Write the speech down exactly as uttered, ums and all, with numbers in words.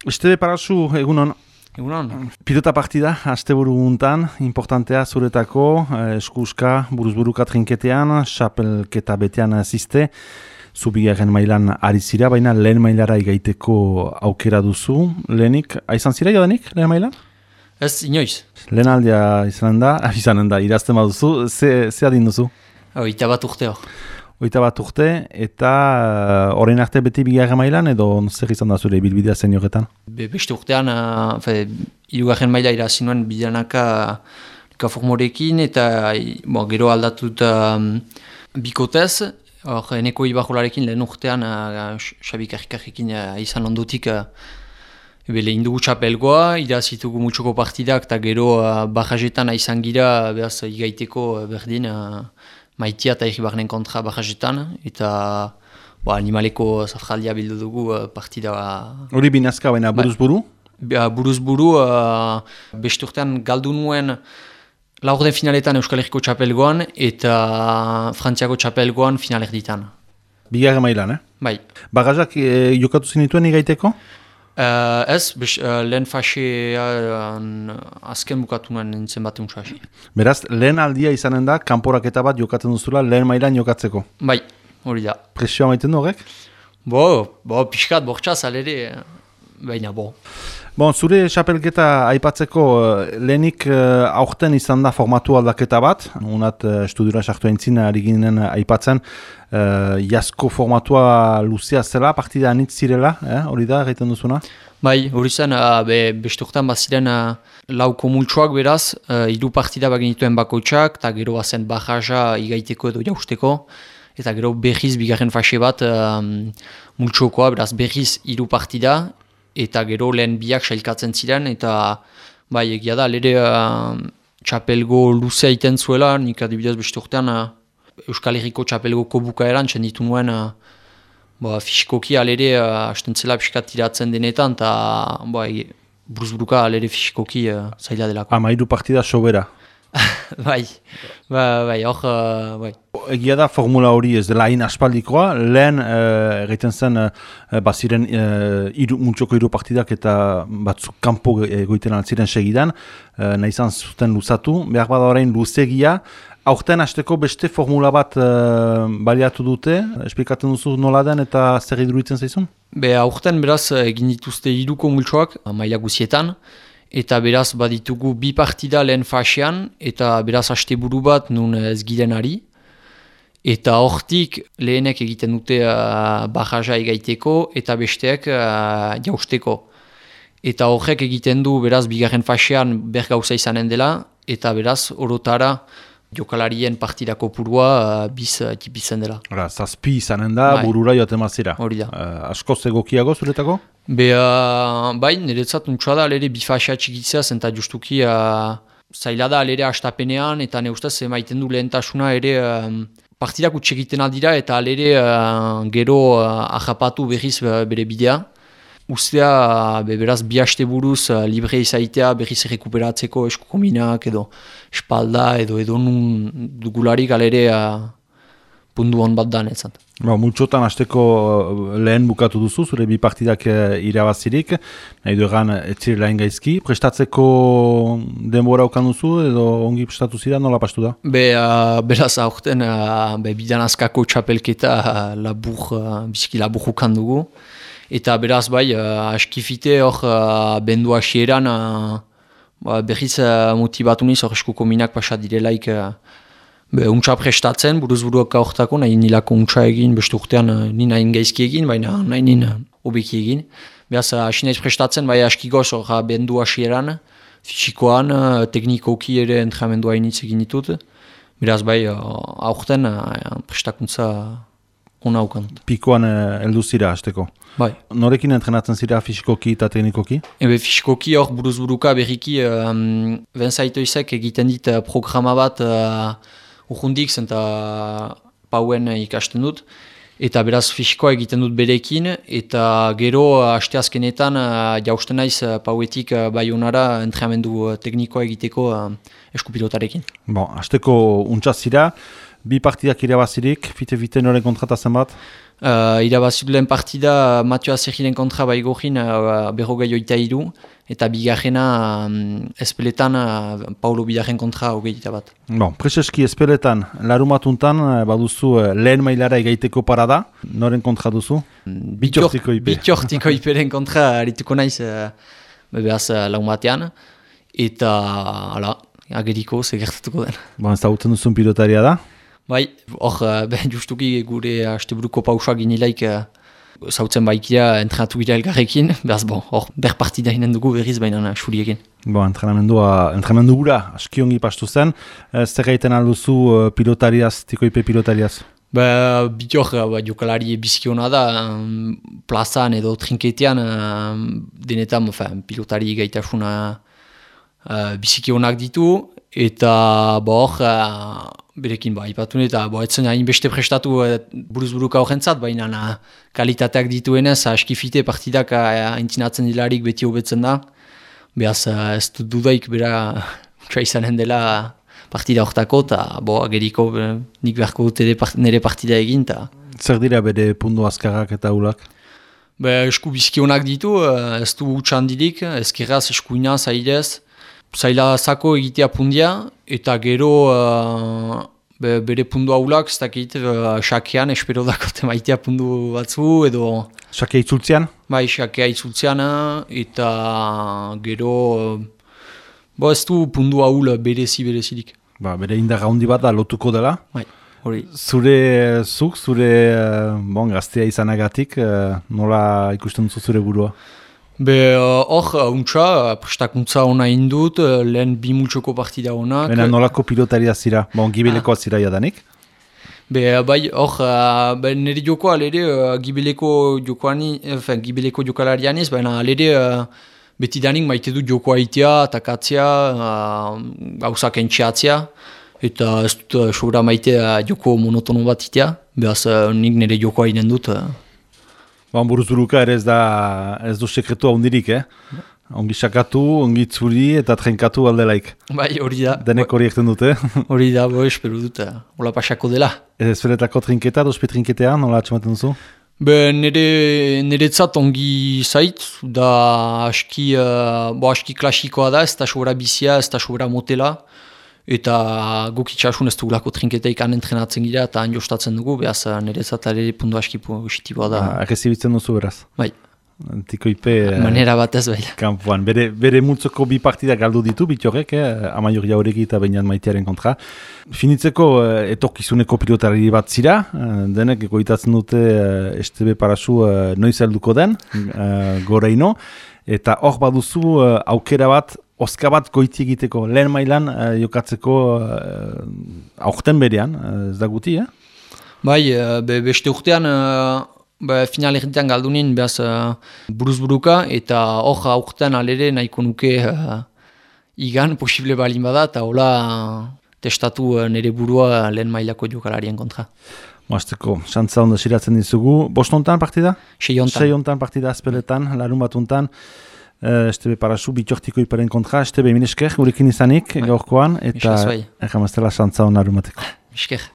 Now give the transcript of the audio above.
Esteve Parasu, egunon. Egunon. Pilota partida, asteburu guntan, importantea zuretako, eskuska, buruz-buruka trinketean, xapelketa betean ziste, zubigaren mailan ari zira, baina lehen mailara igaiteko aukera duzu. Lehenik, aizan zira jodanik, lehen mailan? Ez, inoiz. Lehen aldia izanen da, izanen da, irazten baduzu, ze, ze adin duzu? Oita bat urte hor. Oita bat urte, eta orain arte beti bigarren mailan, edo zer izan da zure bilbidea zen horretan? Be, beste urtean, uh, irugarren maila irazi nuen bidanaka ka formorekin, eta bo, gero aldatut um, bikotez, hor eneko ibajolarekin lehen urtean, uh, Xabi Karrikarrekin uh, izan ondotik, uh, ebe lehen dugu txapelgoa, irazitugu mutxoko partidak, eta gero uh, bajajetan izan gira, behaz igaiteko uh, berdin, uh, Maitia eta Egibarnen kontra bajajetan, eta ba, animaleko zafraldia bildu dugu uh, partida. Hori binazka baina buruz-buru? Ba, buruz-buru, uh, beste urtean galdu nuen laurden finaletan Euskal Herriko txapelgoan, eta Frantziako txapelgoan finalerditan. Bigarren mailan, eh? Bai. Bagajak e, jokatu zinituen igaiteko? Uh, ez, bes, uh, lehen fasean uh, azken bukatu nuen nintzen bat untsasi. Beraz, lehen aldia izanen da, kanporaketa bat jokatzen duzula, lehen mailan jokatzeko. Bai, hori da. Presioa maiten du horrek? Bo, bo, pixkat bortxaz alere, baina bo. Bon, zure xapelketa aipatzeko lehenik uh, aurten izan da formatu aldaketa bat, unat uh, estudiora sartu aintzin ari ginen aipatzen, uh, jasko formatua luzea zela, partida anitz zirela, eh? Hori da, egiten duzuna? Bai, hori zen, uh, be, beste urtean baziren uh, lauko multsoak beraz, uh, hiru partida bagenituen bakoitzak, eta gero bazen bajaja igaiteko edo jausteko, eta gero berriz bigarren fase bat um, multsokoa, beraz berriz hiru partida, eta gero lehen biak sailkatzen ziren, eta bai, egia da, lere uh, txapelgo luzea iten zuela, nik adibidez beste urtean uh, Euskal Herriko txapelgoko bukaeran, txenditu nuen uh, ba, fisikoki alere uh, astentzela piskat tiratzen denetan, eta bai, buruz-buruka alere fisikoki uh, zaila delako. Amairu partida sobera. bai, ba, bai, hor, uh, bai. Egia da formula hori ez dela hain aspaldikoa, lehen uh, egiten zen uh, baziren uh, iru, multxoko hiru partidak eta batzuk kanpo egoiten altziren segidan, uh, nahi izan zuten luzatu, behar bada orain luzegia, aurten hasteko beste formula bat uh, baliatu dute, esplikatzen duzu nola den eta zer iruditzen zaizun? Be, aurten beraz egin dituzte hiruko multxoak, maila guzietan, eta beraz baditugu bi partida lehen fasean, eta beraz asteburu bat nun ez giren ari. Eta hortik lehenek egiten dute uh, bajaja egaiteko eta besteek uh, jausteko. Eta horrek egiten du beraz bigarren fasean ber gauza izanen dela, eta beraz orotara jokalarien partidako purua uh, biz uh, tipitzen dela. Hora, zazpi izanen da, bai. Burura joaten mazira. Hori da. Uh, askoz egokiago zuretako? Be, uh, bai, niretzat untsoa da, alere bi fasea txikitzea, zenta justuki uh, zaila da alere astapenean, eta ne ustez emaiten du lehentasuna ere uh, partidak utxegiten aldira, eta alere uh, gero uh, ahapatu berriz uh, bere bidea. Ustea, uh, be, beraz, bi haste buruz uh, libre izaitea berriz rekuperatzeko eskukominak edo espalda edo edo nun dugularik alere uh, pundu hon bat da netzat. Ba, multxotan hasteko lehen bukatu duzu, zure bi partidak irabazirik, nahi duegan etzirela gaizki. Prestatzeko denbora okan duzu edo ongi prestatu zira, nola pastu da? Be, uh, beraz aurten, uh, be, bidan askako txapelketa uh, labur, uh, biziki labur ukan dugu. Eta beraz bai, uh, askifite hor uh, bendu asieran uh, uh, berriz uh, motibatu niz hor eskuko minak pasat direlaik uh, Be, untsa prestatzen, buruz-buruak hortako, nahi nilako untsa egin, beste urtean ni nahi gaizki egin, baina nahi nina obeki egin. Beraz, hasi nahiz prestatzen, bai aski goz, hor bendu hasieran, fisikoan, teknikoki ere entrenamendua hainitz egin ditut. Beraz, bai, aurten prestakuntza ona aukan. Pikoan heldu zira hasteko? Bai. Norekin entrenatzen zira fisikoki eta teknikoki? Ebe, fisikoki hor buruz-buruka berriki, um, benzaitoizek egiten dit uh, programa bat, uh, urrundik zenta pauen ikasten dut, eta beraz fisikoa egiten dut berekin, eta gero aste azkenetan uh, jausten naiz uh, pauetik uh, Baionara entrenamendu uh, teknikoa egiteko uh, eskupilotarekin. Bon, hasteko untsa zira, bi partidak irabazirik, fite-fite noren kontratazen bat? Uh, Irabazit lehen partida Matio Azegiren kontra baigorin uh, berrogei oita iru, eta bigarrena um, Espeletan uh, Paulo Bidarren kontra hogeita bat. Bon, preseski Espeletan, larumatuntan baduzu lehen mailara egaiteko parada, noren kontra duzu? Bitxortiko ipe. Bitxortiko iperen kontra arituko naiz uh, behaz uh, laumatean, eta ala, ageriko segertatuko den. Bon, ez da uten duzun pilotaria da? Bai, hor, uh, justuki gure asteburuko pausoak inilaik uh, zautzen baikia entrenatu gira elgarrekin, behaz, bon, hor, ber partida hinen dugu berriz baina xuriekin. Bo, entrenamendua, entrenamendu gura, aski ongi pastu zen. Zer gaiten alduzu uh, pilotariaz, tikoipe pilotariaz? Ba, bitor, ba, jokalari bizkiona da, um, plazan edo trinketean, um, denetan, fin, pilotari gaitasuna uh, bizikionak ditu, eta bo hor, uh, berekin ba, ipatun eta bo, etzen hainbeste prestatu uh, buruz-buruka horrentzat, baina uh, kalitateak dituenez, askifite partidak uh, entzinatzen dilarik beti hobetzen da, behaz uh, ez dut dudaik bera txai izanen dela partida hortako, eta bo, ageriko uh, nik beharko dute part, nire partida egin. Ta. Zer dira bere pundu azkarrak eta ulak? Be, esku bizkionak ditu, uh, ez du utxandidik, ezkerraz eskuina zailez, zaila zako egitea pundia, eta gero uh, be, bere pundu haulak, ez dakit, uh, xakean, espero dako temaitea pundu batzu, edo... Xakea itzultzean? Bai, xakea itzultzean, eta gero... Uh, bo ez du pundu haul berezi-berezidik. Ba, bere indar handi bat da lotuko dela. Bai, hori. Zure zuk, zure bon, gaztea izanagatik, nola ikusten duzu zure burua? Be, hor, uh, untxa, prestakuntza ona indut, uh, lehen bi multxoko partida honak. Bena nolako pilotaria zira, bon, gibelekoa zira jadanik? Be, bai, hor, uh, nire jokoa alere, uh, gibeleko jokoani, enfin, gibeleko jokalarianiz, baina alere, uh, beti danik maite du jokoa itea, atakatzea, uh, gauzak entxeatzea, eta ez dut uh, sobra maite uh, joko monotono bat itea, behaz uh, nik nire jokoa inen dut. Uh. Ba, buruz-buruka ere ez da, ez du sekretua hundirik, eh? Ongi sakatu, ongi tzuri eta trenkatu aldelaik. Bai, hori da. Denek hori ekten dute. Hori da, bo, espero dut, hola pasako dela. Ez feretako trinketa, dospe trinketean, nola atxamaten duzu? Be, nire, niretzat ongi zait, da aski, uh, bo, aski klasikoa da, ez da sobra bizia, ez da sobra motela, eta guk itxasun ez dugulako trinketeik han entrenatzen gira eta han jostatzen dugu, behaz niretzat ere puntu aski positiboa da. Arrezibitzen duzu beraz? Bai. Tikoipe... Manera bat ez bai. Kampuan, bere, bere multzoko bi partida galdu ditu, bitorek, eh? Amaioria horreki eta Beñat Maitearen kontra. Finitzeko eh, etorkizuneko pilotari bat zira, eh, denek goitatzen dute eh, S T B Parasu eh, noiz helduko den, eh, goreino, eta hor baduzu eh, aukera bat, oska bat goiti egiteko, lehen mailan eh, jokatzeko eh, aurten berean, eh, ez da guti, eh? Bai, be, beste urtean... Uh... Ba, final erritean galdunin behaz uh, buruz-buruka eta hor aurten alere nahiko nuke uh, igan posible balin bada eta hola uh, testatu uh, nire burua lehen mailako jokalarien kontra. Moazteko, xantza onda siratzen dizugu. Bostontan partida? Seiontan. Seiontan partida azpeletan, larun batuntan. Uh, S T B Parasu, bitxortiko iparen kontra. S T B minesker, gurekin izanik, gaurkoan. Eta erramaztela xantza onda larun bateko. Minesker.